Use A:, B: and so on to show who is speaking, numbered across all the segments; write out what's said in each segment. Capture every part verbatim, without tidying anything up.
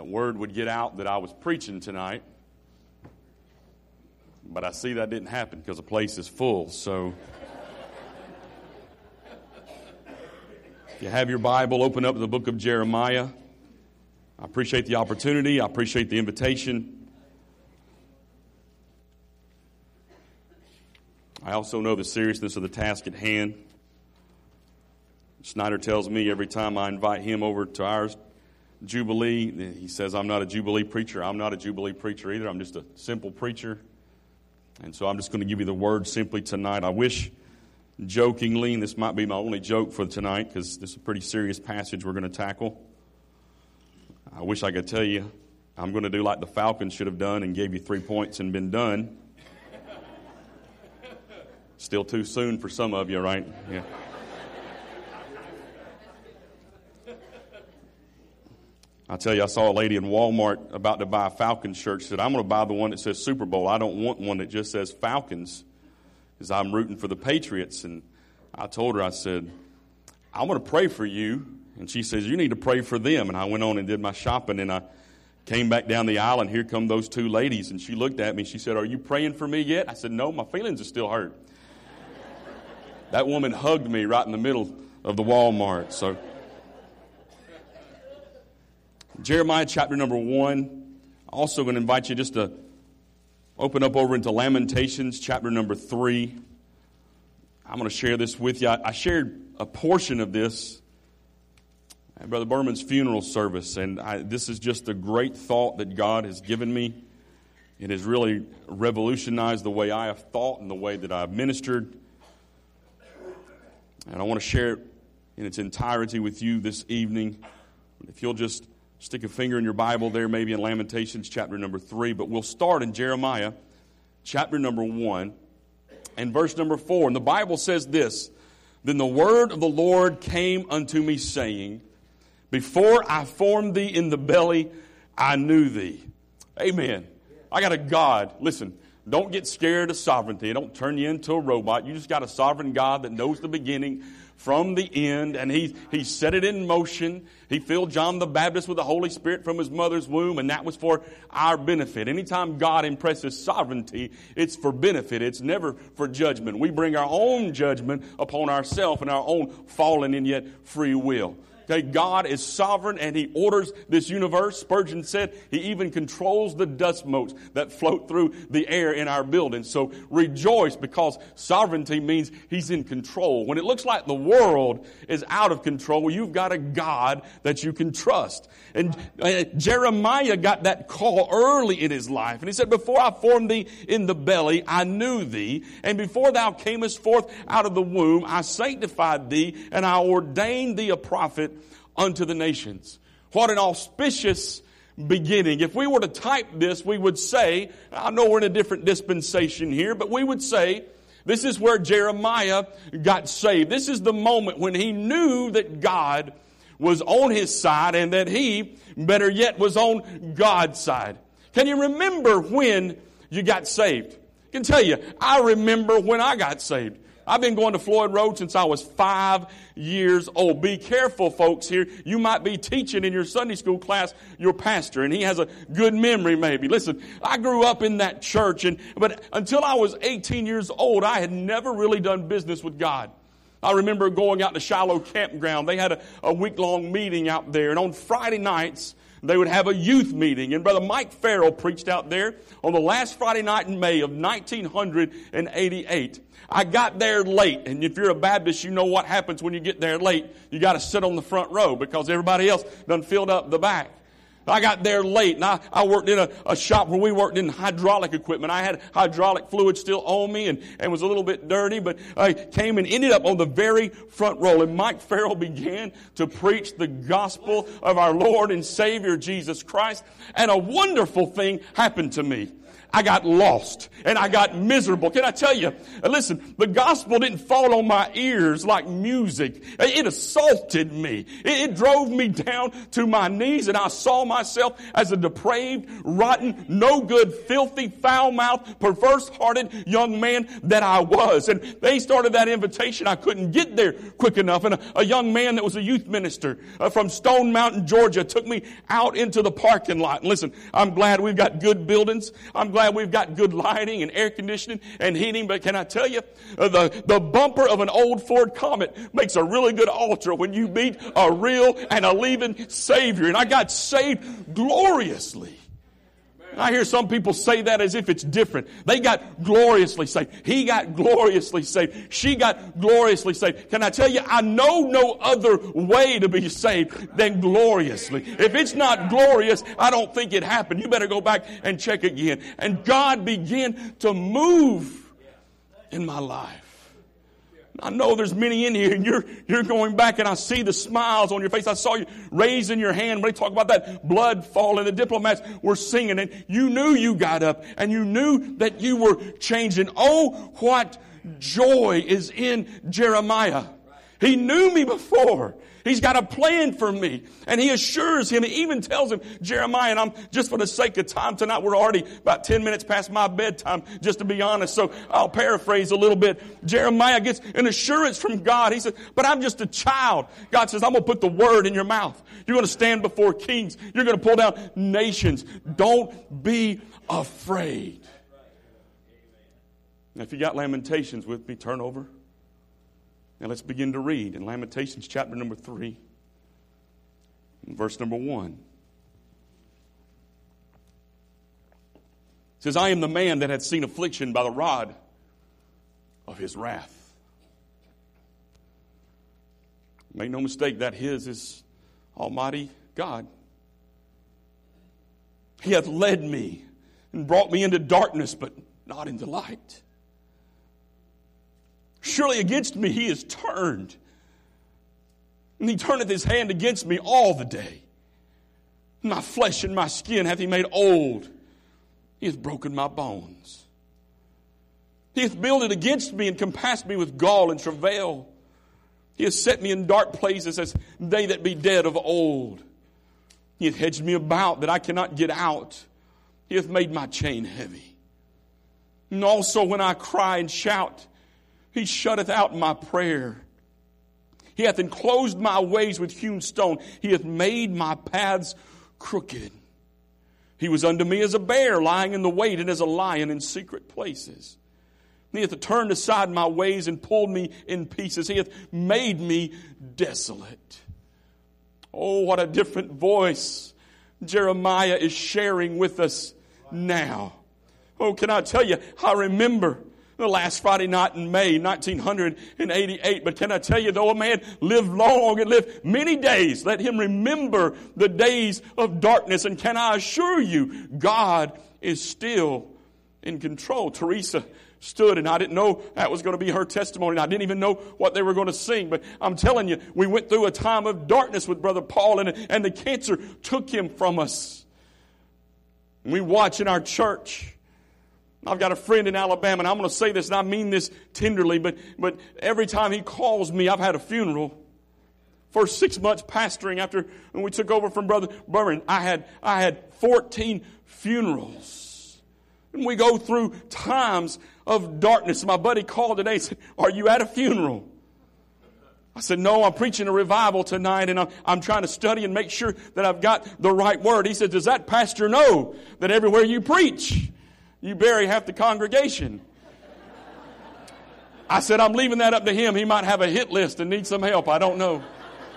A: word would get out that I was preaching tonight. But I see that didn't happen because the place is full. So if you have your Bible, open up to the book of Jeremiah. I appreciate the opportunity. I appreciate the invitation. I also know the seriousness of the task at hand. Snyder tells me every time I invite him over to our Jubilee, he says, I'm not a Jubilee preacher. I'm not a Jubilee preacher either. I'm just a simple preacher. And so I'm just going to give you the word simply tonight. I wish, jokingly, and this might be my only joke for tonight because this is a pretty serious passage we're going to tackle. I wish I could tell you I'm going to do like the Falcons should have done and gave you three points and been done. Still too soon for some of you, right? Yeah. I tell you, I saw a lady in Walmart about to buy a Falcons shirt. She said, I'm going to buy the one that says Super Bowl. I don't want one that just says Falcons because I'm rooting for the Patriots. And I told her, I said, I'm going to pray for you. And she says, you need to pray for them. And I went on and did my shopping. And I came back down the aisle, and here come those two ladies. And she looked at me. She said, are you praying for me yet? I said, no, my feelings are still hurt. That woman hugged me right in the middle of the Walmart. So Jeremiah chapter number one. Also going to invite you just to open up over into Lamentations chapter number three. I'm going to share this with you. I, I shared a portion of this at Brother Berman's funeral service, and I, this is just a great thought that God has given me. It has really revolutionized the way I have thought and the way that I've ministered. And I want to share it in its entirety with you this evening. If you'll just stick a finger in your Bible there, maybe in Lamentations chapter number three. But we'll start in Jeremiah chapter number one and verse number four. And the Bible says this, then the word of the Lord came unto me, saying, before I formed thee in the belly, I knew thee. Amen. I got a God. Listen, don't get scared of sovereignty. It don't turn you into a robot. You just got a sovereign God that knows the beginning from the end, and he, he set it in motion. He filled John the Baptist with the Holy Spirit from his mother's womb, and that was for our benefit. Anytime God impresses sovereignty, it's for benefit. It's never for judgment. We bring our own judgment upon ourselves and our own fallen and yet free will. Okay, God is sovereign and He orders this universe. Spurgeon said He even controls the dust motes that float through the air in our buildings. So rejoice, because sovereignty means He's in control. When it looks like the world is out of control, you've got a God that you can trust. And uh, Jeremiah got that call early in his life. And he said, before I formed thee in the belly, I knew thee. And before thou camest forth out of the womb, I sanctified thee, and I ordained thee a prophet unto the nations. What an auspicious beginning. If we were to type this, we would say, I know we're in a different dispensation here, but we would say, this is where Jeremiah got saved. This is the moment when he knew that God was on his side and that he, better yet, was on God's side. Can you remember when you got saved? I can tell you, I remember when I got saved. I've been going to Floyd Road since I was five years old. Be careful, folks, here. You might be teaching in your Sunday school class your pastor, and he has a good memory maybe. Listen, I grew up in that church, and but until I was eighteen years old, I had never really done business with God. I remember going out to Shiloh Campground. They had a, a week-long meeting out there, and on Friday nights, they would have a youth meeting. And Brother Mike Farrell preached out there on the last Friday night in May of nineteen eighty-eight. I got there late, and if you're a Baptist, you know what happens when you get there late. You got to sit on the front row because everybody else done filled up the back. I got there late, and I, I worked in a, a shop where we worked in hydraulic equipment. I had hydraulic fluid still on me and, and was a little bit dirty, but I came and ended up on the very front row. And Mike Farrell began to preach the gospel of our Lord and Savior Jesus Christ, and a wonderful thing happened to me. I got lost and I got miserable. Can I tell you, listen, the gospel didn't fall on my ears like music. It assaulted me. It drove me down to my knees, and I saw my myself as a depraved, rotten, no good, filthy, foul-mouthed, perverse-hearted young man that I was. And they started that invitation. I couldn't get there quick enough. And a, a young man that was a youth minister uh, from Stone Mountain, Georgia, took me out into the parking lot. And listen, I'm glad we've got good buildings. I'm glad we've got good lighting and air conditioning and heating. But can I tell you, uh, the, the bumper of an old Ford Comet makes a really good altar when you meet a real and a living Savior. And I got saved gloriously. I hear some people say that as if it's different. They got gloriously saved. He got gloriously saved. She got gloriously saved. Can I tell you, I know no other way to be saved than gloriously. If it's not glorious, I don't think it happened. You better go back and check again. And God began to move in my life. I know there's many in here, and you're you're going back, and I see the smiles on your face. I saw you raising your hand when they talk about that blood falling. The diplomats were singing, and you knew you got up, and you knew that you were changing. Oh, what joy is in Jeremiah. He knew me before. He's got a plan for me. And he assures him, he even tells him, Jeremiah, and I'm just for the sake of time tonight, we're already about ten minutes past my bedtime, just to be honest. So I'll paraphrase a little bit. Jeremiah gets an assurance from God. He says, but I'm just a child. God says, I'm going to put the word in your mouth. You're going to stand before kings. You're going to pull down nations. Don't be afraid. Now, if you got Lamentations with me, turn over. Now let's begin to read in Lamentations chapter number three, verse number one. It says, I am the man that hath seen affliction by the rod of his wrath. Make no mistake, that his is Almighty God. He hath led me and brought me into darkness, but not into light. Surely against me he is turned, and he turneth his hand against me all the day. My flesh and my skin hath he made old. He hath broken my bones. He hath builded against me and compassed me with gall and travail. He hath set me in dark places as they that be dead of old. He hath hedged me about that I cannot get out. He hath made my chain heavy. And also when I cry and shout, he shutteth out my prayer. He hath enclosed my ways with hewn stone. He hath made my paths crooked. He was unto me as a bear lying in the way, and as a lion in secret places. He hath turned aside my ways and pulled me in pieces. He hath made me desolate. Oh, what a different voice Jeremiah is sharing with us now. Oh, can I tell you, I remember the last Friday night in May, nineteen eighty-eight. But can I tell you, though a man lived long and lived many days, let him remember the days of darkness. And can I assure you, God is still in control. Teresa stood, and I didn't know that was going to be her testimony. And I didn't even know what they were going to sing. But I'm telling you, we went through a time of darkness with Brother Paul, and, and the cancer took him from us. And we watch in our church. I've got a friend in Alabama, and I'm going to say this, and I mean this tenderly, but, but every time he calls me, I've had a funeral. First six months pastoring after when we took over from Brother Burman, I had, I had fourteen funerals. And we go through times of darkness. My buddy called today and said, are you at a funeral? I said, no, I'm preaching a revival tonight, and I'm, I'm trying to study and make sure that I've got the right word. He said, does that pastor know that everywhere you preach, you bury half the congregation? I said, I'm leaving that up to him. He might have a hit list and need some help. I don't know.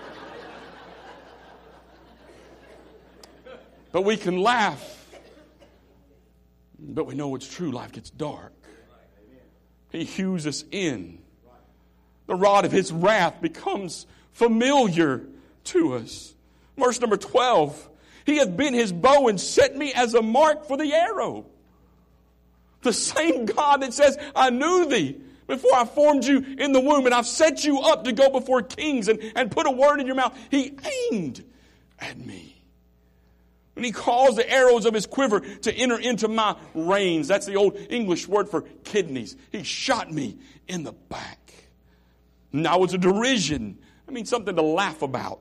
A: But we can laugh. But we know it's true. Life gets dark. He hews us in. The rod of his wrath becomes familiar to us. Verse number twelve. He hath bent his bow and set me as a mark for the arrow. The same God that says, I knew thee before I formed you in the womb, and I've set you up to go before kings and, and put a word in your mouth. He aimed at me. And he caused the arrows of his quiver to enter into my reins. That's the old English word for kidneys. He shot me in the back. And I was a derision. I mean, something to laugh about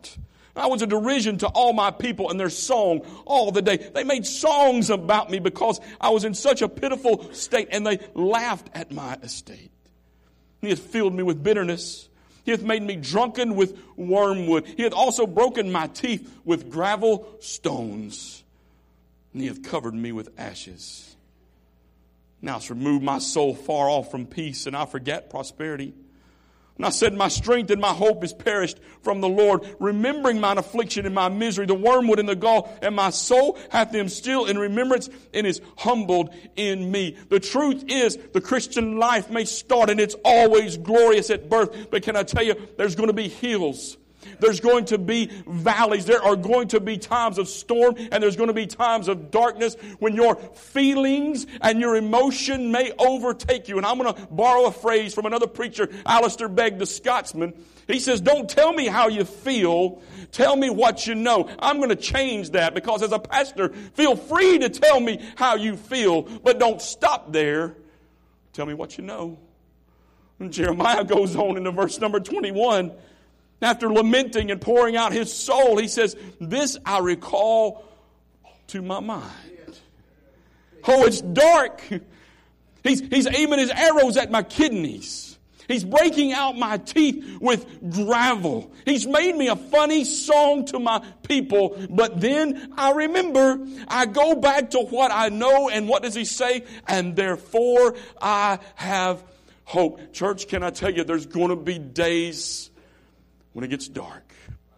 A: I was a derision to all my people and their song all the day. They made songs about me because I was in such a pitiful state, and they laughed at my estate. He hath filled me with bitterness. He hath made me drunken with wormwood. He hath also broken my teeth with gravel stones. And he hath covered me with ashes. Now it's removed my soul far off from peace, and I forget prosperity. And I said, my strength and my hope is perished from the Lord, remembering mine affliction and my misery, the wormwood and the gall, and my soul hath them still in remembrance and is humbled in me. The truth is, the Christian life may start and it's always glorious at birth, but can I tell you, there's going to be hills. There's going to be valleys. There are going to be times of storm, and there's going to be times of darkness when your feelings and your emotion may overtake you. And I'm going to borrow a phrase from another preacher, Alistair Begg, the Scotsman. He says, don't tell me how you feel. Tell me what you know. I'm going to change that, because as a pastor, feel free to tell me how you feel, but don't stop there. Tell me what you know. And Jeremiah goes on into verse number twenty-one. After lamenting and pouring out his soul, he says, this I recall to my mind. Oh, it's dark. He's, he's aiming his arrows at my kidneys. He's breaking out my teeth with gravel. He's made me a funny song to my people. But then I remember, I go back to what I know, and what does he say? And therefore I have hope. Church, can I tell you, there's going to be days when it gets dark.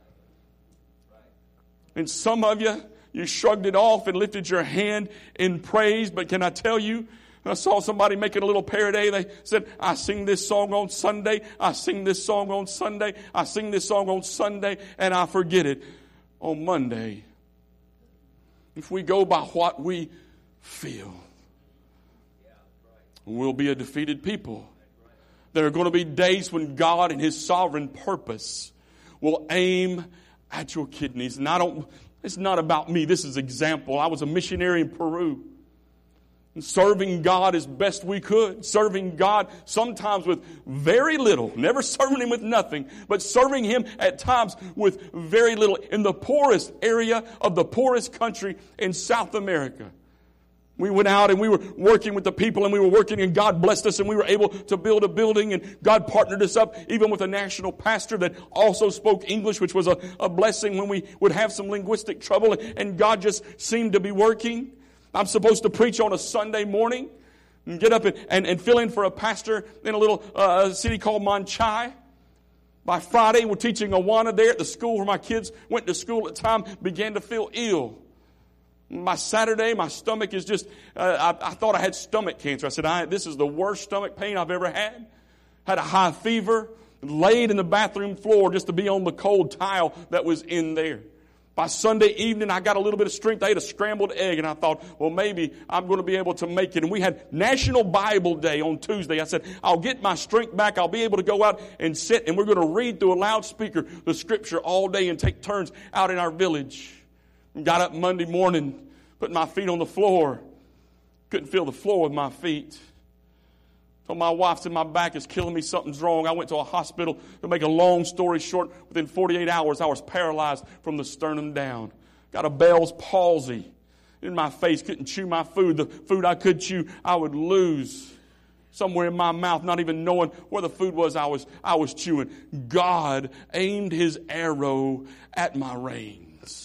A: And some of you, you shrugged it off and lifted your hand in praise. But can I tell you, I saw somebody making a little parody. They said, I sing this song on Sunday. I sing this song on Sunday. I sing this song on Sunday. And I forget it on Monday. If we go by what we feel, we'll be a defeated people. There are going to be days when God in His sovereign purpose will aim at your kidneys. And I don't, it's not about me. This is example. I was a missionary in Peru. And serving God as best we could. Serving God sometimes with very little. Never serving Him with nothing. But serving Him at times with very little. In the poorest area of the poorest country in South America. We went out and we were working with the people, and we were working, and God blessed us, and we were able to build a building, and God partnered us up even with a national pastor that also spoke English, which was a, a blessing when we would have some linguistic trouble, and God just seemed to be working. I'm supposed to preach on a Sunday morning and get up and, and, and fill in for a pastor in a little uh, city called Manchai. By Friday, we're teaching Awana there at the school where my kids went to school at the time, began to feel ill. By Saturday, my stomach is just, uh, I, I thought I had stomach cancer. I said, I, this is the worst stomach pain I've ever had. Had a high fever, laid in the bathroom floor just to be on the cold tile that was in there. By Sunday evening, I got a little bit of strength. I ate a scrambled egg, and I thought, well, maybe I'm going to be able to make it. And we had National Bible Day on Tuesday. I said, I'll get my strength back. I'll be able to go out and sit, and we're going to read through a loudspeaker the Scripture all day and take turns out in our village. Got up Monday morning, put my feet on the floor. Couldn't feel the floor with my feet. Told my wife, said my back is killing me, something's wrong. I went to a hospital. To make a long story short, within forty-eight hours, I was paralyzed from the sternum down. Got a Bell's palsy in my face. Couldn't chew my food. The food I could chew, I would lose somewhere in my mouth, not even knowing where the food was I was, I was chewing. God aimed His arrow at my reins.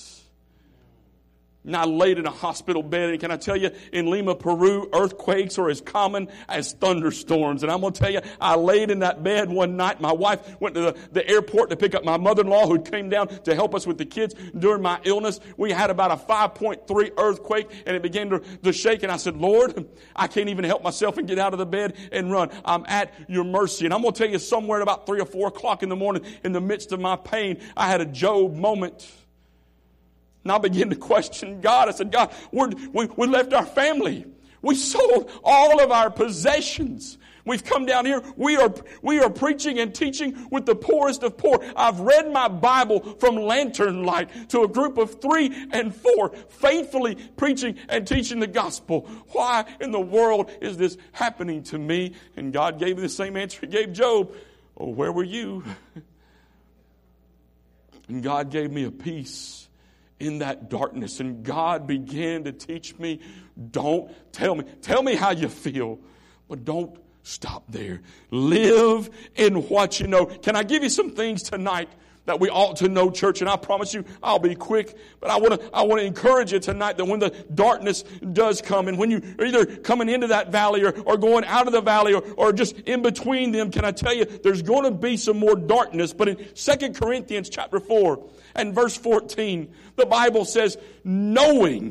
A: And I laid in a hospital bed, and can I tell you, in Lima, Peru, earthquakes are as common as thunderstorms. And I'm going to tell you, I laid in that bed one night. My wife went to the, the airport to pick up my mother-in-law, who came down to help us with the kids during my illness. We had about a five point three earthquake, and it began to, to shake. And I said, Lord, I can't even help myself and get out of the bed and run. I'm at your mercy. And I'm going to tell you, somewhere at about three or four o'clock in the morning, in the midst of my pain, I had a Job moment. And I began to question God. I said, God, we're, we, we left our family. We sold all of our possessions. We've come down here. We are, we are preaching and teaching with the poorest of poor. I've read my Bible from lantern light to a group of three and four, faithfully preaching and teaching the gospel. Why in the world is this happening to me? And God gave me the same answer He gave Job. Oh, where were you? And God gave me a peace in that darkness. And God began to teach me, don't tell me, tell me how you feel, but don't stop there. Live in what you know. Can I give you some things tonight that we ought to know, church? And I promise you, I'll be quick. But I want to I want to encourage you tonight that when the darkness does come, and when you are either coming into that valley or, or going out of the valley or, or just in between them, can I tell you, there's going to be some more darkness. But in Second Corinthians chapter four and verse fourteen, the Bible says, knowing...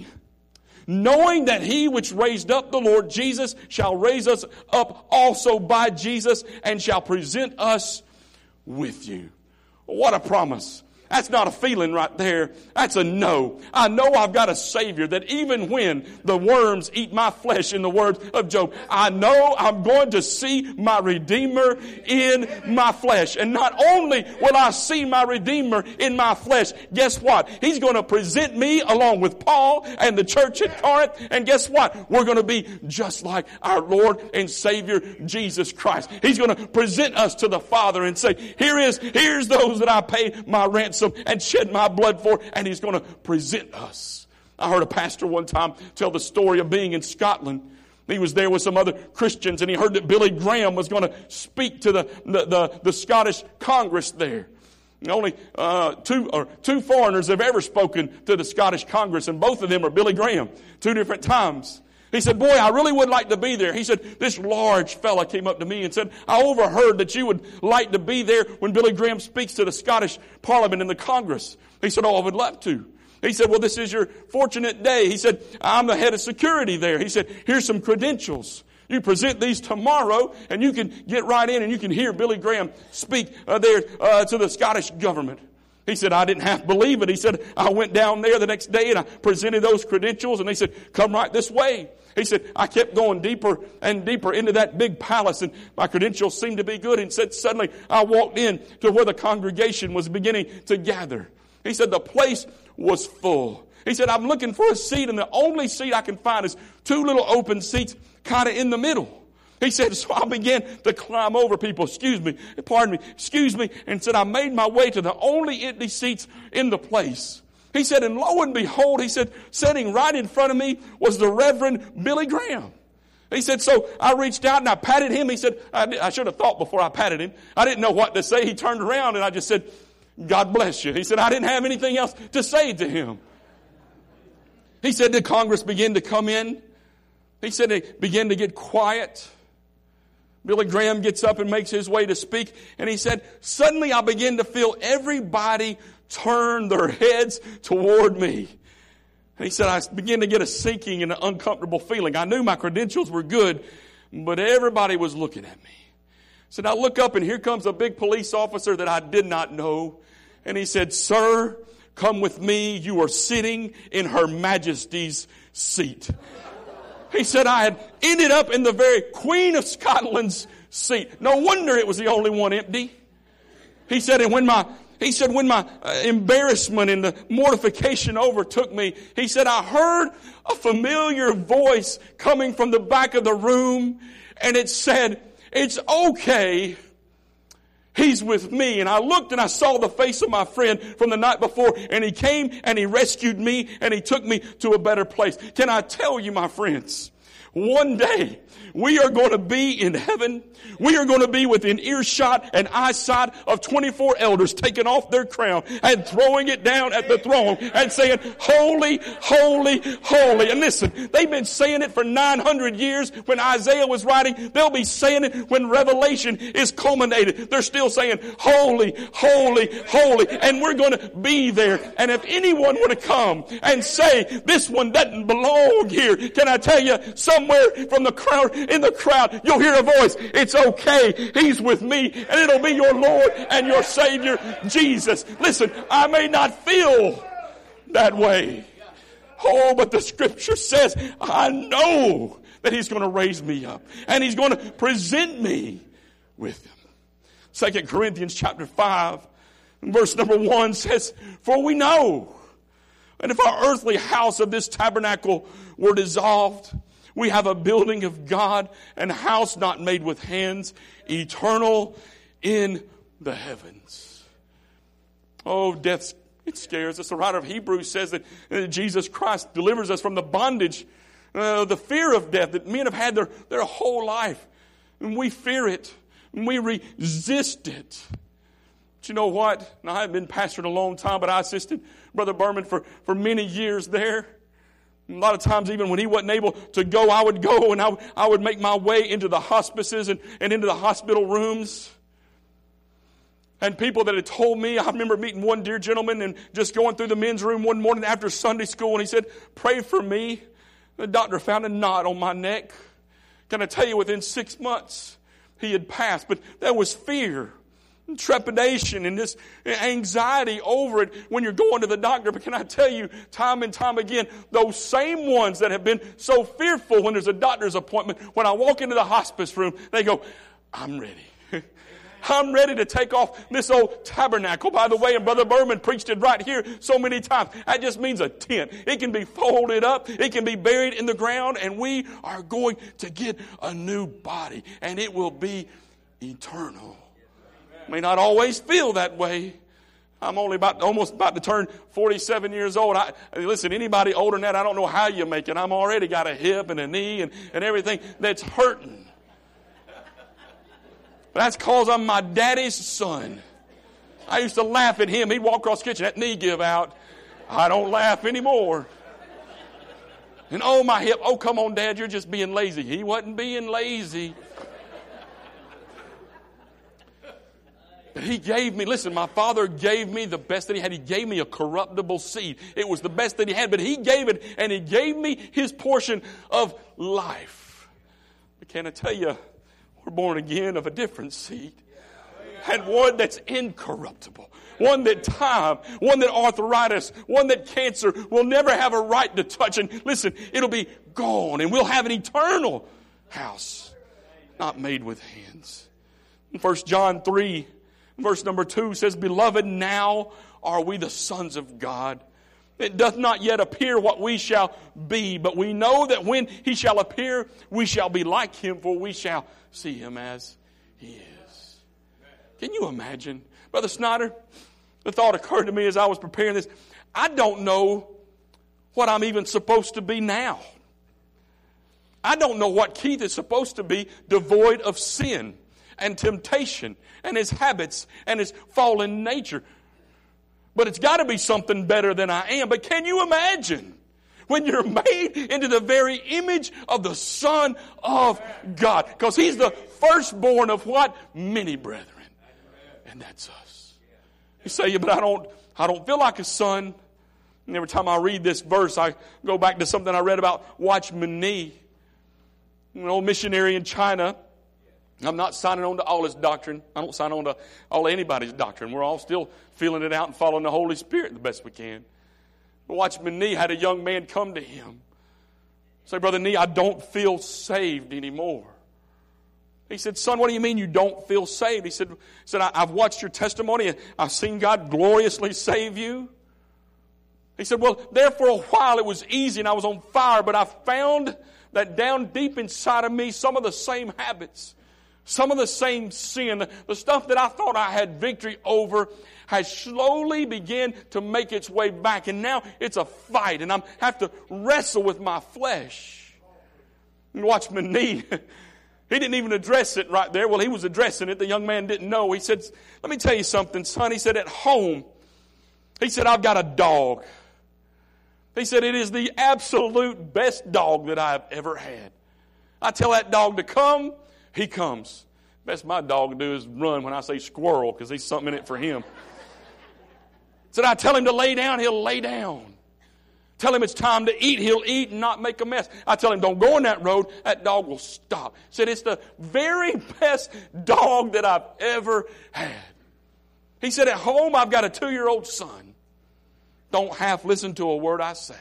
A: Knowing that he which raised up the Lord Jesus shall raise us up also by Jesus and shall present us with you. What a promise. That's not a feeling right there. That's a no. I know I've got a Savior that even when the worms eat my flesh, in the words of Job, I know I'm going to see my Redeemer in my flesh. And not only will I see my Redeemer in my flesh, guess what? He's going to present me along with Paul and the church at Corinth. And guess what? We're going to be just like our Lord and Savior Jesus Christ. He's going to present us to the Father and say, here is, here's those that I paid my ransom and shed my blood for, and he's going to present us. I heard a pastor one time tell the story of being in Scotland. He was there with some other Christians, and he heard that Billy Graham was going to speak to the, the, the, the Scottish Congress there. And only uh, two or two foreigners have ever spoken to the Scottish Congress, and both of them are Billy Graham, two different times. He said, boy, I really would like to be there. He said, this large fella came up to me and said, I overheard that you would like to be there when Billy Graham speaks to the Scottish Parliament and the Congress. He said, oh, I would love to. He said, well, this is your fortunate day. He said, I'm the head of security there. He said, here's some credentials. You present these tomorrow, and you can get right in and you can hear Billy Graham speak uh, there uh, to the Scottish government. He said, I didn't have to believe it. He said, I went down there the next day and I presented those credentials, and they said, come right this way. He said, I kept going deeper and deeper into that big palace, and my credentials seemed to be good. And said, suddenly I walked in to where the congregation was beginning to gather. He said, the place was full. He said, I'm looking for a seat, and the only seat I can find is two little open seats kind of in the middle. He said, so I began to climb over people, excuse me, pardon me, excuse me, and said, I made my way to the only empty seats in the place. He said, and lo and behold, he said, sitting right in front of me was the Reverend Billy Graham. He said, so I reached out and I patted him. He said, I, I should have thought before I patted him. I didn't know what to say. He turned around and I just said, God bless you. He said, I didn't have anything else to say to him. He said, the Congress began to come in. He said, they began to get quiet. Billy Graham gets up and makes his way to speak. And he said, suddenly I began to feel everybody turn their heads toward me. And he said, I began to get a sinking and an uncomfortable feeling. I knew my credentials were good, but everybody was looking at me. So I look up and here comes a big police officer that I did not know. And he said, sir, come with me. You are sitting in Her Majesty's seat. He said, I had ended up in the very Queen of Scotland's seat. No wonder it was the only one empty. He said, and when my, he said, when my uh, embarrassment and the mortification overtook me, he said, I heard a familiar voice coming from the back of the room, and it said, it's okay. He's with me. And I looked and I saw the face of my friend from the night before, and he came and he rescued me and he took me to a better place. Can I tell you, my friends, one day we are going to be in heaven. We are going to be within earshot and eyesight of twenty-four elders taking off their crown and throwing it down at the throne and saying, holy, holy, holy. And listen, they've been saying it for nine hundred years when Isaiah was writing. They'll be saying it when Revelation is culminated. They're still saying, holy, holy, holy. And we're going to be there. And if anyone were to come and say, this one doesn't belong here, can I tell you, somewhere from the crowd, in the crowd, you'll hear a voice. It's okay. He's with me, and it'll be your Lord and your Savior, Jesus. Listen, I may not feel that way. Oh, but the Scripture says, I know that He's going to raise me up, and He's going to present me with Him. Second Corinthians chapter five, verse number one says, for we know, and if our earthly house of this tabernacle were dissolved, we have a building of God, and a house not made with hands, eternal in the heavens. Oh, death, it scares us. The writer of Hebrews says that uh, Jesus Christ delivers us from the bondage, uh, the fear of death that men have had their, their whole life. And we fear it. And we resist it. But you know what? Now, I haven't been pastoring a long time, but I assisted Brother Berman for, for many years there. A lot of times, even when he wasn't able to go, I would go and I, I would make my way into the hospices and, and into the hospital rooms. And people that had told me, I remember meeting one dear gentleman and just going through the men's room one morning after Sunday school, and he said, pray for me. The doctor found a knot on my neck. Can I tell you, within six months, he had passed. But there was fear and trepidation and this anxiety over it when you're going to the doctor. But can I tell you, time and time again, those same ones that have been so fearful when there's a doctor's appointment, when I walk into the hospice room, they go, I'm ready. I'm ready to take off this old tabernacle. By the way, and Brother Berman preached it right here so many times. That just means a tent. It can be folded up. It can be buried in the ground. And we are going to get a new body. And it will be eternal. May not always feel that way. I'm only about almost about to turn forty-seven years old. I, listen, anybody older than that, I don't know how you make it. I'm already got a hip and a knee and, and everything that's hurting. That's because I'm my daddy's son. I used to laugh at him. He'd walk across the kitchen, that knee give out. I don't laugh anymore. And oh, my hip. Oh, come on, Dad, you're just being lazy. He wasn't being lazy. But he gave me, listen, my father gave me the best that he had. He gave me a corruptible seed. It was the best that he had, but he gave it, and he gave me his portion of life. But can I tell you, we're born again of a different seed. And one that's incorruptible. One that time, one that arthritis, one that cancer will never have a right to touch. And listen, it'll be gone. And we'll have an eternal house, not made with hands. First John three, verse number two says, Beloved, now are we the sons of God. It doth not yet appear what we shall be, but we know that when he shall appear, we shall be like him, for we shall see him as he is. Can you imagine? Brother Snyder, the thought occurred to me as I was preparing this. I don't know what I'm even supposed to be now. I don't know what Keith is supposed to be, devoid of sin and temptation and his habits and his fallen nature. But it's got to be something better than I am. But can you imagine when you're made into the very image of the Son of God? Because he's the firstborn of what? Many brethren. And that's us. You say, yeah, but I don't, I don't feel like a son. And every time I read this verse, I go back to something I read about Watchman Nee, an old missionary in China. I'm not signing on to all his doctrine. I don't sign on to all anybody's doctrine. We're all still feeling it out and following the Holy Spirit the best we can. But Watchman Nee had a young man come to him. Say, Brother Nee, I don't feel saved anymore. He said, son, what do you mean you don't feel saved? He said, said I've watched your testimony and I've seen God gloriously save you. He said, well, there for a while it was easy and I was on fire, but I found that down deep inside of me, some of the same habits, some of the same sin, the, the stuff that I thought I had victory over has slowly begun to make its way back. And now it's a fight and I have to wrestle with my flesh. And Watchman Nee, he didn't even address it right there. Well, he was addressing it. The young man didn't know. He said, let me tell you something, son. He said, at home, he said, I've got a dog. He said, it is the absolute best dog that I've ever had. I tell that dog to come, he comes. Best my dog can do is run when I say squirrel, because there's something in it for him. Said I tell him to lay down, he'll lay down. Tell him it's time to eat, he'll eat and not make a mess. I tell him don't go on that road, that dog will stop. Said it's the very best dog that I've ever had. He said at home I've got a two-year-old son. Don't half listen to a word I say.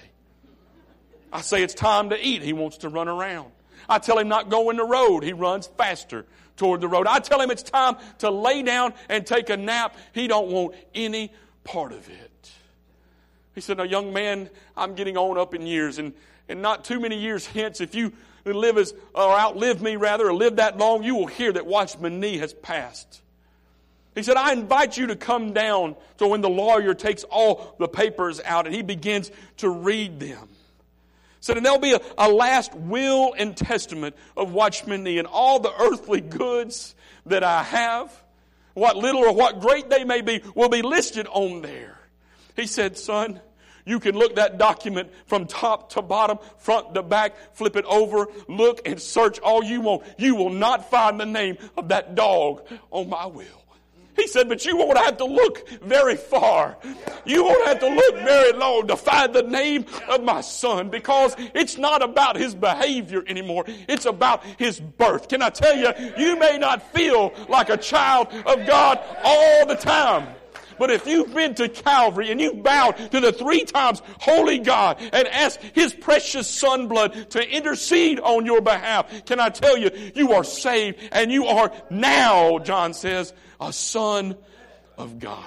A: I say it's time to eat, he wants to run around. I tell him not go in the road. He runs faster toward the road. I tell him it's time to lay down and take a nap. He don't want any part of it. He said, now, young man, I'm getting on up in years. And, and not too many years hence, if you live as, or outlive me rather, or live that long, you will hear that Watchman Nee has passed. He said, I invite you to come down. So when the lawyer takes all the papers out and he begins to read them. Said, and there'll be a, a last will and testament of Watchman Nee, and all the earthly goods that I have, what little or what great they may be, will be listed on there. He said, son, you can look that document from top to bottom, front to back, flip it over, look and search all you want. You will not find the name of that dog on my will. He said, but you won't have to look very far. You won't have to look very long to find the name of my son, because it's not about his behavior anymore. It's about his birth. Can I tell you, you may not feel like a child of God all the time. But if you've been to Calvary and you've bowed to the three times holy God and asked His precious Son blood to intercede on your behalf, can I tell you, you are saved and you are now, John says, a son of God.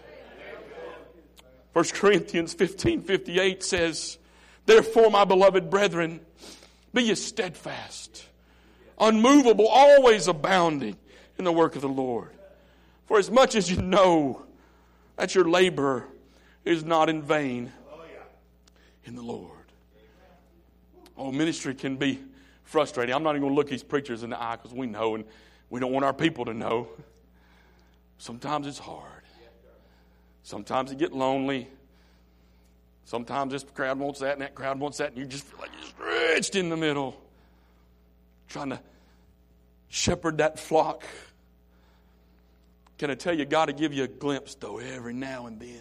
A: First Corinthians fifteen fifty-eight says, therefore, my beloved brethren, be ye steadfast, unmovable, always abounding in the work of the Lord. For as much as you know that your labor is not in vain in the Lord. Oh, ministry can be frustrating. I'm not even going to look these preachers in the eye, because we know, and we don't want our people to know. Sometimes it's hard. Sometimes you get lonely. Sometimes this crowd wants that and that crowd wants that, and you just feel like you're stretched in the middle, trying to shepherd that flock. Can I tell you, God will give you a glimpse, though, every now and then.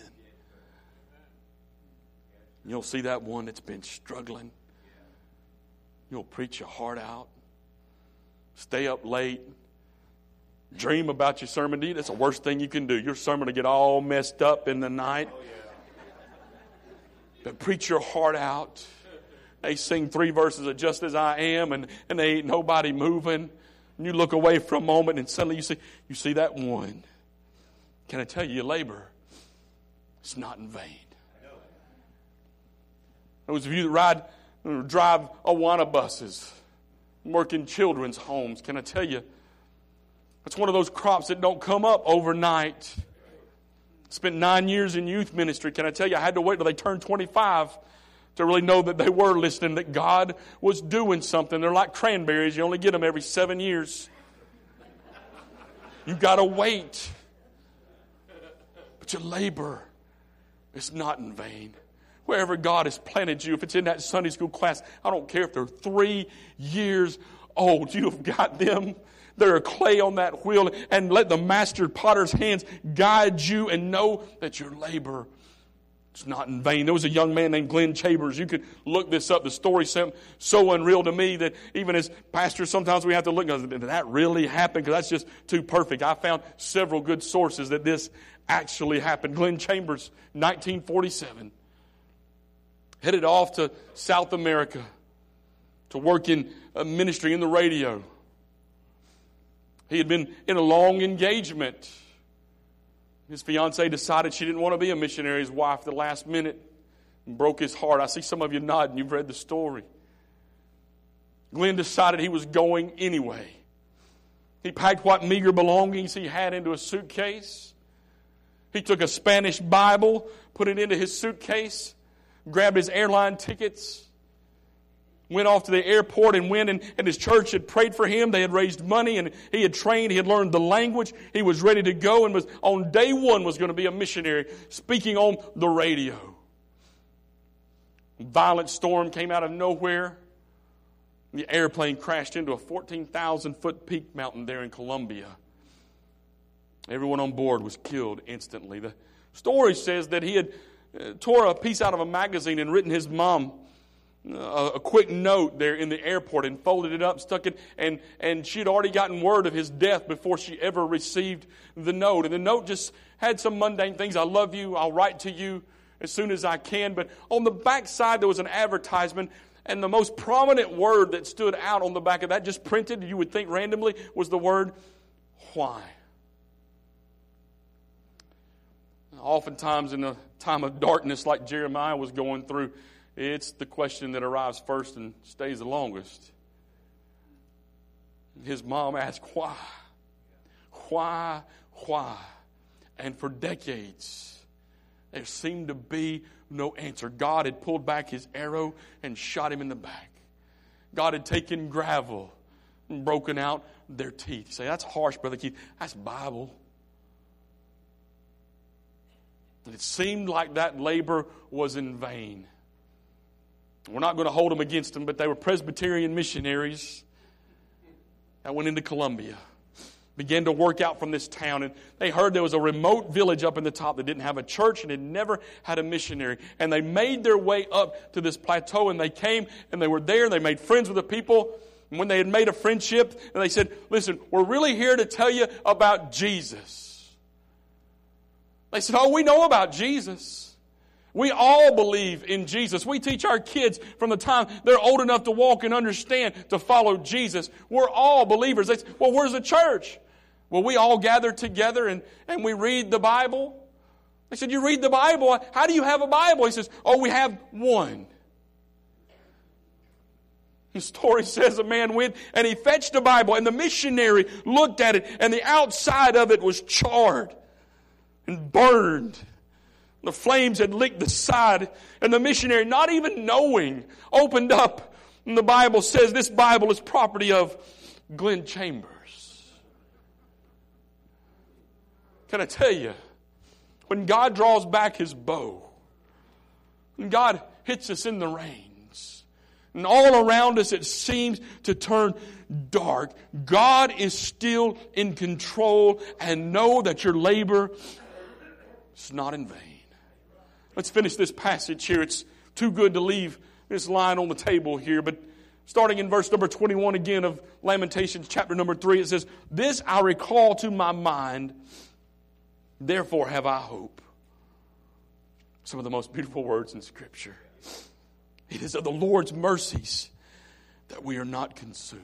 A: You'll see that one that's been struggling. You'll preach your heart out. Stay up late. Dream about your sermon. That's the worst thing you can do. Your sermon will get all messed up in the night. But preach your heart out. They sing three verses of Just As I Am, and, and they ain't nobody moving. And you look away for a moment, and suddenly you see you see that one. Can I tell you, your labor is not in vain. Those of you that ride, drive Awana buses, work in children's homes, can I tell you, it's one of those crops that don't come up overnight. Spent nine years in youth ministry. Can I tell you, I had to wait till they turned twenty-five to really know that they were listening, that God was doing something. They're like cranberries. You only get them every seven years. You've got to wait. But your labor is not in vain. Wherever God has planted you, if it's in that Sunday school class, I don't care if they're three years old, you have got them. They're clay on that wheel, and let the master potter's hands guide you, and know that your labor is not in vain. There was a young man named Glenn Chambers. You could look this up. The story seemed so unreal to me that even as pastors, sometimes we have to look, did that really happen? Because that's just too perfect. I found several good sources that this actually happened. Glenn Chambers, nineteen forty-seven, headed off to South America to work in a ministry in the radio. He had been in a long engagement. His fiancée decided she didn't want to be a missionary's wife at the last minute and broke his heart. I see some of you nodding. You've read the story. Glenn decided he was going anyway. He packed what meager belongings he had into a suitcase. He took a Spanish Bible, put it into his suitcase, grabbed his airline tickets, went off to the airport and went, and, and his church had prayed for him. They had raised money, and he had trained. He had learned the language. He was ready to go, and was on day one was going to be a missionary speaking on the radio. A violent storm came out of nowhere. The airplane crashed into a fourteen thousand foot peak mountain there in Colombia. Everyone on board was killed instantly. The story says that he had uh, tore a piece out of a magazine and written his mom A, a quick note there in the airport and folded it up, stuck it, and, and she had already gotten word of his death before she ever received the note. And the note just had some mundane things. I love you. I'll write to you as soon as I can. But on the back side, there was an advertisement, and the most prominent word that stood out on the back of that, just printed, you would think randomly, was the word, why? Oftentimes in a time of darkness like Jeremiah was going through, it's the question that arrives first and stays the longest. His mom asked, why? Why? Why? And for decades, there seemed to be no answer. God had pulled back his arrow and shot him in the back. God had taken gravel and broken out their teeth. You say, that's harsh, Brother Keith. That's Bible. And it seemed like that labor was in vain. We're not going to hold them against them, but they were Presbyterian missionaries that went into Colombia, began to work out from this town, and they heard there was a remote village up in the top that didn't have a church and had never had a missionary. And they made their way up to this plateau, and they came and they were there, and they made friends with the people. And when they had made a friendship, and they said, listen, we're really here to tell you about Jesus. They said, oh, we know about Jesus. We all believe in Jesus. We teach our kids from the time they're old enough to walk and understand to follow Jesus. We're all believers. They say, well, where's the church? Well, we all gather together and, and we read the Bible. They said, you read the Bible? How do you have a Bible? He says, oh, we have one. The story says a man went and he fetched a Bible, and the missionary looked at it, and the outside of it was charred and burned. The flames had licked the side, and the missionary, not even knowing, opened up, and the Bible says this Bible is property of Glenn Chambers. Can I tell you, when God draws back his bow, when God hits us in the reins, and all around us it seems to turn dark, God is still in control, and know that your labor is not in vain. Let's finish this passage here. It's too good to leave this line on the table here. But starting in verse number twenty-one again of Lamentations chapter number three, it says, this I recall to my mind, therefore have I hope. Some of the most beautiful words in Scripture. It is of the Lord's mercies that we are not consumed.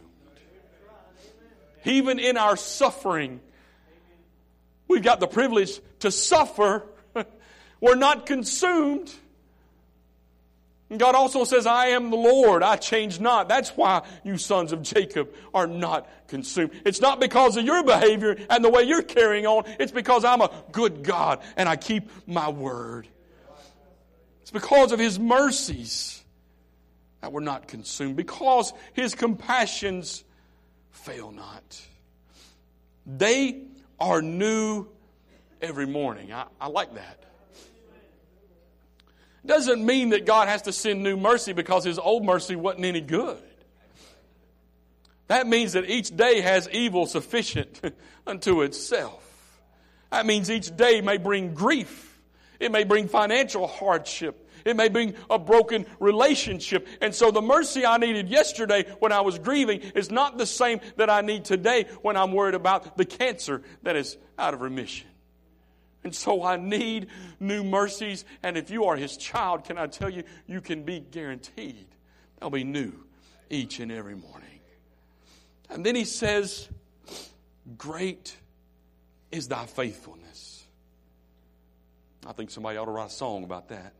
A: Even in our suffering, we've got the privilege to suffer. We're not consumed. And God also says, I am the Lord, I change not. That's why you sons of Jacob are not consumed. It's not because of your behavior and the way you're carrying on. It's because I'm a good God and I keep my word. It's because of his mercies that we're not consumed. Because his compassions fail not. They are new every morning. I, I like that. Doesn't mean that God has to send new mercy because his old mercy wasn't any good. That means that each day has evil sufficient unto itself. That means each day may bring grief. It may bring financial hardship. It may bring a broken relationship. And so the mercy I needed yesterday when I was grieving is not the same that I need today when I'm worried about the cancer that is out of remission. And so I need new mercies. And if you are his child, can I tell you, you can be guaranteed they'll be new each and every morning. And then he says, great is thy faithfulness. I think somebody ought to write a song about that.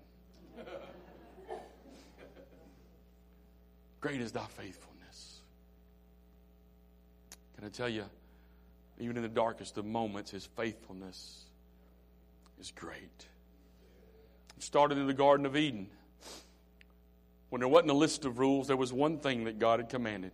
A: Great is thy faithfulness. Can I tell you, even in the darkest of moments, his faithfulness is great. It started in the Garden of Eden. When there wasn't a list of rules, there was one thing that God had commanded.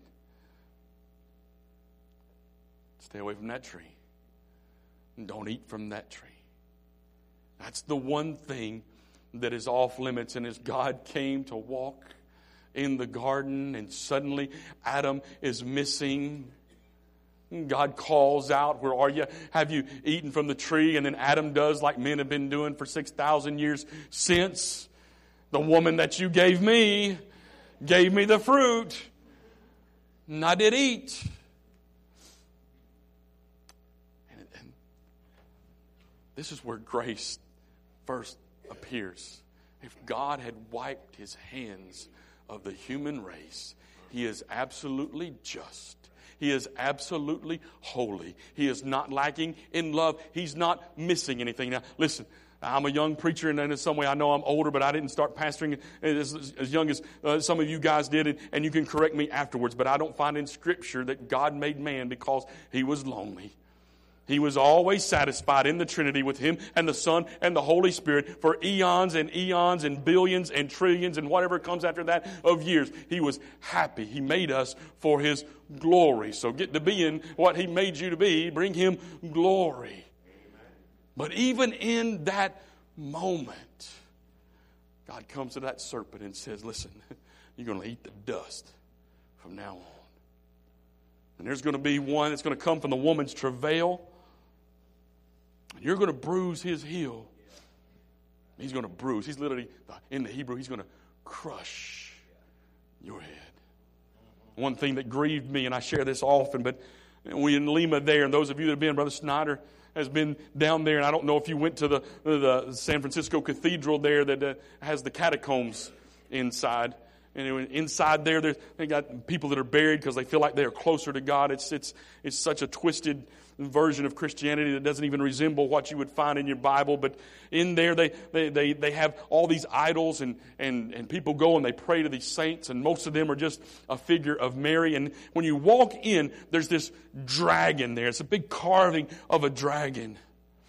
A: Stay away from that tree. And don't eat from that tree. That's the one thing that is off limits. And as God came to walk in the garden, and suddenly Adam is missing, God calls out, where are you? Have you eaten from the tree? And then Adam does like men have been doing for six thousand years since. The woman that you gave me gave me the fruit, and I did eat. And, and this is where grace first appears. If God had wiped his hands of the human race, he is absolutely just. He is absolutely holy. He is not lacking in love. He's not missing anything. Now, listen, I'm a young preacher, and in some way I know I'm older, but I didn't start pastoring as, as young as uh, some of you guys did, and, and you can correct me afterwards. But I don't find in Scripture that God made man because he was lonely. He was always satisfied in the Trinity with Him and the Son and the Holy Spirit for eons and eons and billions and trillions and whatever comes after that of years. He was happy. He made us for His glory. So get to being what He made you to be. Bring Him glory. But even in that moment, God comes to that serpent and says, listen, you're going to eat the dust from now on. And there's going to be one that's going to come from the woman's travail. And you're going to bruise his heel. He's going to bruise. He's literally, in the Hebrew, he's going to crush your head. One thing that grieved me, and I share this often, but we in Lima there, and those of you that have been, Brother Snyder has been down there, and I don't know if you went to the, the San Francisco Cathedral there that uh, has the catacombs inside. And inside there, they got people that are buried because they feel like they are closer to God. It's it's it's such a twisted version of Christianity that doesn't even resemble what you would find in your Bible. But in there, they they they, they have all these idols, and, and, and people go and they pray to these saints, and most of them are just a figure of Mary. And when you walk in, there's this dragon there. It's a big carving of a dragon.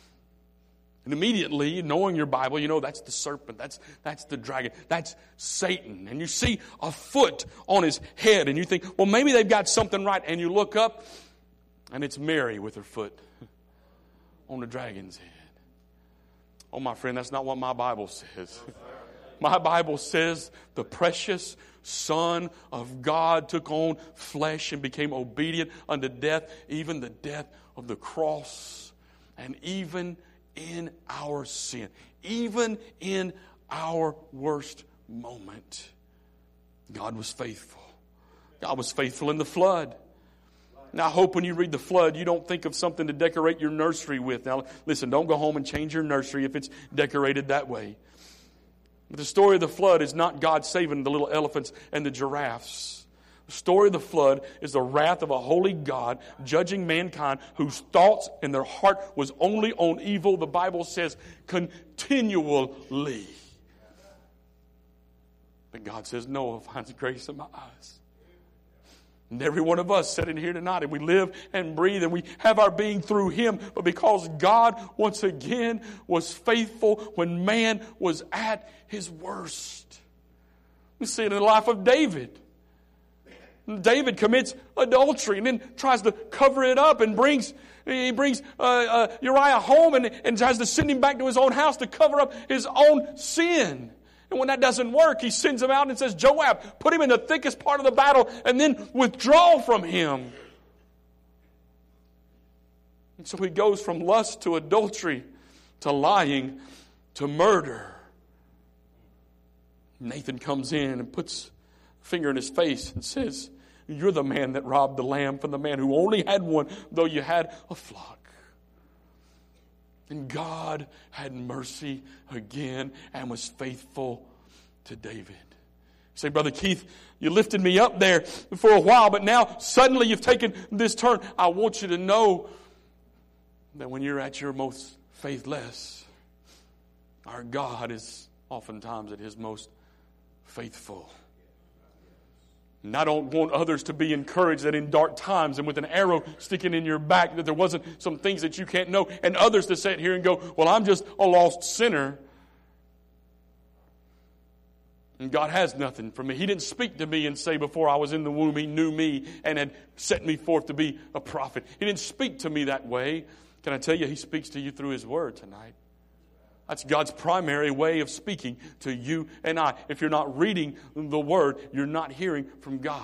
A: And immediately, knowing your Bible, you know that's the serpent, that's that's the dragon, that's Satan. And you see a foot on his head, and you think, well, maybe they've got something right. And you look up, and it's Mary with her foot on the dragon's head. Oh, my friend, that's not what my Bible says. My Bible says the precious Son of God took on flesh and became obedient unto death, even the death of the cross. And even in our sin, even in our worst moment, God was faithful. God was faithful in the flood. Now, I hope when you read the flood, you don't think of something to decorate your nursery with. Now, listen, don't go home and change your nursery if it's decorated that way. But the story of the flood is not God saving the little elephants and the giraffes. The story of the flood is the wrath of a holy God judging mankind whose thoughts and their heart was only on evil, the Bible says, continually. But God says, Noah finds grace in my eyes. And every one of us sitting here tonight, and we live and breathe and we have our being through Him. But because God, once again, was faithful when man was at his worst. We see it in the life of David. David commits adultery and then tries to cover it up and brings he brings uh, uh, Uriah home and, and tries to send him back to his own house to cover up his own sin. And when that doesn't work, he sends him out and says, Joab, put him in the thickest part of the battle and then withdraw from him. And so he goes from lust to adultery to lying to murder. Nathan comes in and puts a finger in his face and says, you're the man that robbed the lamb from the man who only had one, though you had a flock. And God had mercy again and was faithful to David. You say, Brother Keith, you lifted me up there for a while, but now suddenly you've taken this turn. I want you to know that when you're at your most faithless, our God is oftentimes at His most faithful. And I don't want others to be encouraged that in dark times and with an arrow sticking in your back that there wasn't some things that you can't know, and others to sit here and go, well, I'm just a lost sinner. And God has nothing for me. He didn't speak to me and say before I was in the womb He knew me and had set me forth to be a prophet. He didn't speak to me that way. Can I tell you, He speaks to you through His Word tonight. That's God's primary way of speaking to you and I. If you're not reading the Word, you're not hearing from God.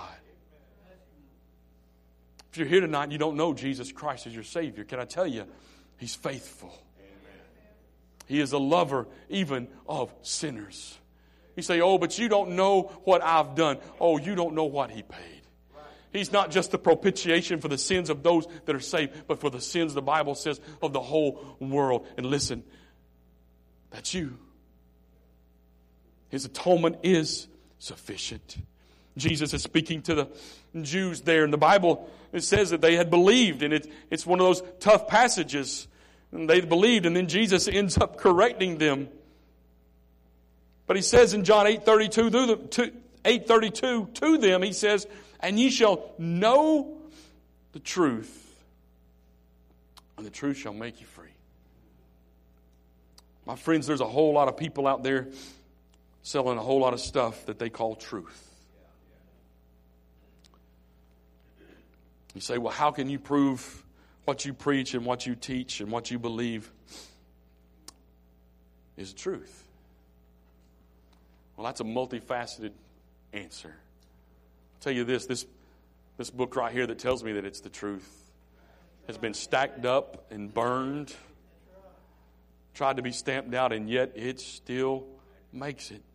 A: If you're here tonight and you don't know Jesus Christ as your Savior, can I tell you, He's faithful. He is a lover even of sinners. You say, oh, but you don't know what I've done. Oh, you don't know what He paid. He's not just the propitiation for the sins of those that are saved, but for the sins, the Bible says, of the whole world. And listen, that's you. His atonement is sufficient. Jesus is speaking to the Jews there. In the Bible, it says that they had believed. And it, it's one of those tough passages. And they believed, and then Jesus ends up correcting them. But He says in John eight thirty-two to them, He says, and ye shall know the truth, and the truth shall make you free. My friends, there's a whole lot of people out there selling a whole lot of stuff that they call truth. You say, well, how can you prove what you preach and what you teach and what you believe is truth? Well, that's a multifaceted answer. I'll tell you this, this, this book right here that tells me that it's the truth has been stacked up and burned, tried to be stamped out, and yet it still makes it.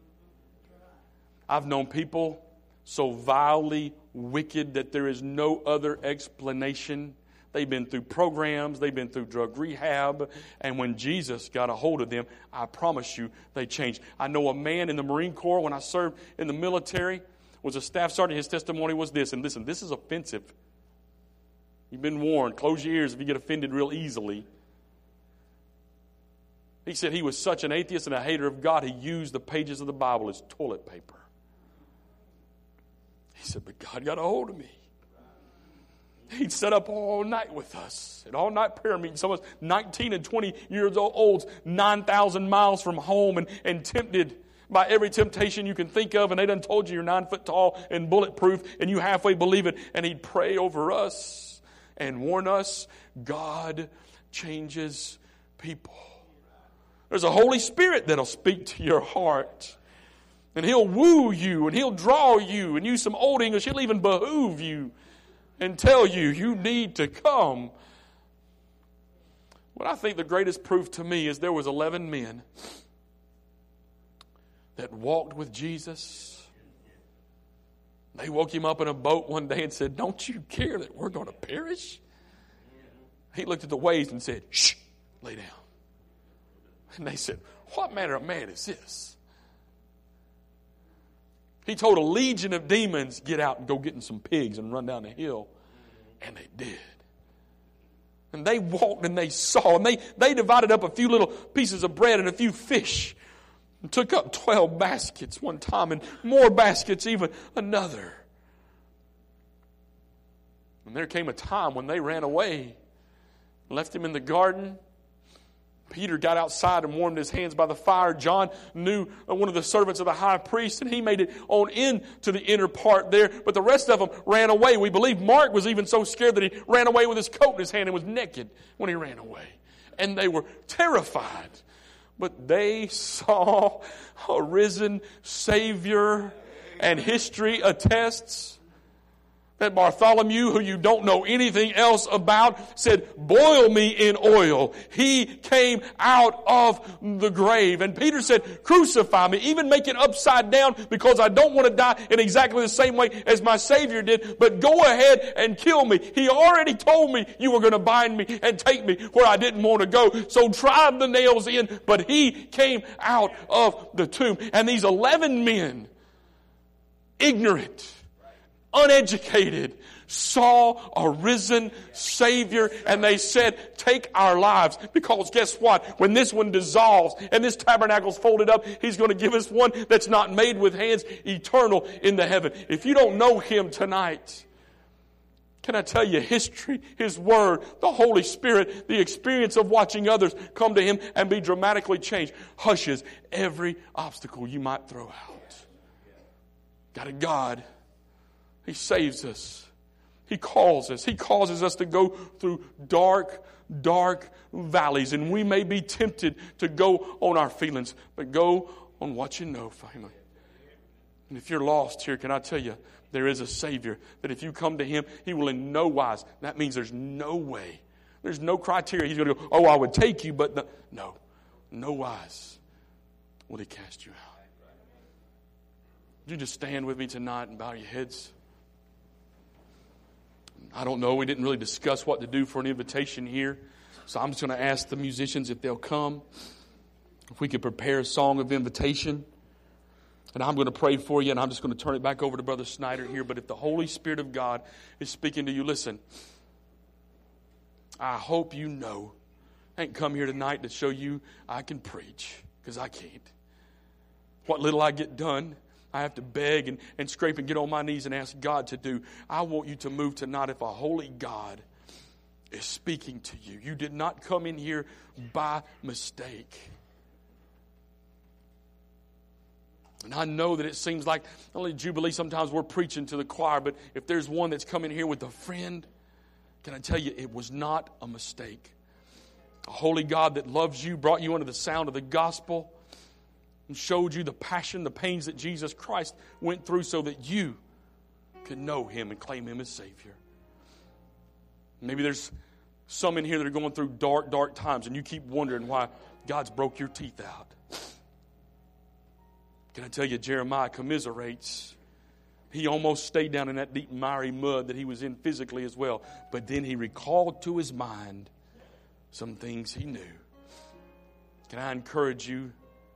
A: I've known people so vilely wicked that there is no other explanation. They've been through programs, they've been through drug rehab, and when Jesus got a hold of them, I promise you, they changed. I know a man in the Marine Corps, when I served in the military, was a staff sergeant. His testimony was this, and listen, this is offensive. You've been warned. Close your ears if you get offended real easily. He said he was such an atheist and a hater of God, he used the pages of the Bible as toilet paper. He said, but God got a hold of me. He'd set up all night with us at all-night prayer meetings. Some of us nineteen and twenty years old, nine thousand miles from home and, and tempted by every temptation you can think of. And they done told you you're nine foot tall and bulletproof and you halfway believe it. And he'd pray over us and warn us. God changes people. There's a Holy Spirit that'll speak to your heart. And he'll woo you and he'll draw you. And use some old English, he'll even behoove you and tell you you need to come. What I think the greatest proof to me is there was eleven men that walked with Jesus. They woke him up in a boat one day and said, don't you care that we're going to perish? He looked at the waves and said, shh, lay down. And they said, what manner of man is this? He told a legion of demons, get out and go get in some pigs and run down the hill. And they did. And they walked and they saw. And they, they divided up a few little pieces of bread and a few fish. And took up twelve baskets one time and more baskets even another. And there came a time when they ran away. Left him in the garden. Peter got outside and warmed his hands by the fire. John knew one of the servants of the high priest, and he made it on into the inner part there. But the rest of them ran away. We believe Mark was even so scared that he ran away with his coat in his hand and was naked when he ran away. And they were terrified. But they saw a risen Savior, and history attests that Bartholomew, who you don't know anything else about, said, boil me in oil. He came out of the grave. And Peter said, crucify me, even make it upside down, because I don't want to die in exactly the same way as my Savior did. But go ahead and kill me. He already told me you were going to bind me and take me where I didn't want to go. So drive the nails in. But he came out of the tomb. And these eleven men, ignorant, uneducated, saw a risen Savior, and they said, take our lives, because guess what? When this one dissolves and this tabernacle's folded up, he's going to give us one that's not made with hands, eternal in the heaven. If you don't know him tonight, can I tell you, history, his word, the Holy Spirit, the experience of watching others come to him and be dramatically changed, hushes every obstacle you might throw out. Got a God. He saves us. He calls us. He causes us to go through dark, dark valleys. And we may be tempted to go on our feelings, but go on what you know, family. And if you're lost here, can I tell you, there is a Savior that if you come to him, he will in no wise. That means there's no way. There's no criteria. He's going to go, oh, I would take you, but no, no, no wise will he cast you out. Would you just stand with me tonight and bow your heads? I don't know. We didn't really discuss what to do for an invitation here. So I'm just going to ask the musicians if they'll come. If we could prepare a song of invitation. And I'm going to pray for you, and I'm just going to turn it back over to Brother Snyder here. But if the Holy Spirit of God is speaking to you, listen. I hope you know. I ain't come here tonight to show you I can preach, because I can't. What little I get done, I have to beg and, and scrape and get on my knees and ask God to do. I want you to move tonight if a holy God is speaking to you. You did not come in here by mistake. And I know that it seems like not only Jubilee, sometimes we're preaching to the choir, but if there's one that's come in here with a friend, can I tell you, it was not a mistake. A holy God that loves you, brought you under the sound of the gospel, and showed you the passion, the pains that Jesus Christ went through so that you could know Him and claim Him as Savior. Maybe there's some in here that are going through dark, dark times, and you keep wondering why God's broke your teeth out. Can I tell you, Jeremiah commiserates. He almost stayed down in that deep, miry mud that he was in physically as well. But then he recalled to his mind some things he knew. Can I encourage you?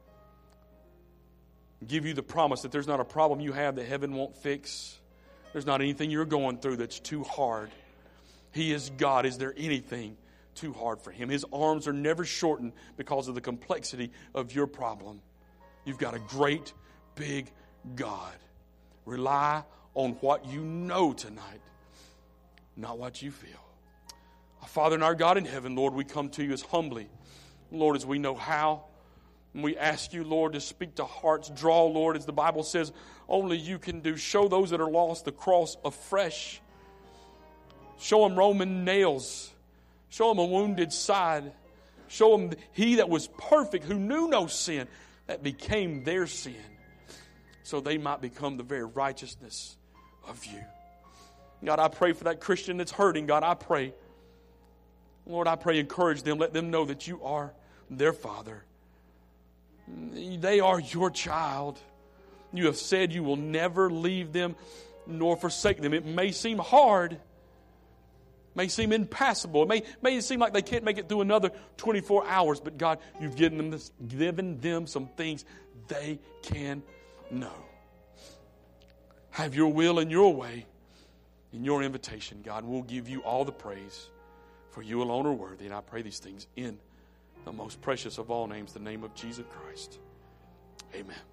A: Give you the promise that there's not a problem you have that heaven won't fix. There's not anything you're going through that's too hard. He is God. Is there anything too hard for Him? His arms are never shortened because of the complexity of your problem. You've got a great, big God. Rely on what you know tonight, not what you feel. Our Father and our God in heaven, Lord, we come to you as humbly, Lord, as we know how. And we ask you, Lord, to speak to hearts. Draw, Lord, as the Bible says, only you can do. Show those that are lost the cross afresh. Show them Roman nails. Show them a wounded side. Show them He that was perfect, who knew no sin, that became their sin, so they might become the very righteousness of you. God, I pray for that Christian that's hurting. God, I pray. Lord, I pray, encourage them. Let them know that you are their Father. They are your child. You have said you will never leave them nor forsake them. It may seem hard. May seem impassable. It may, may seem like they can't make it through another twenty-four hours. But God, you've given them, this, given them some things they can know. Have your will and your way in your invitation, God. We'll give you all the praise, for you alone are worthy. And I pray these things in the most precious of all names, the name of Jesus Christ. Amen.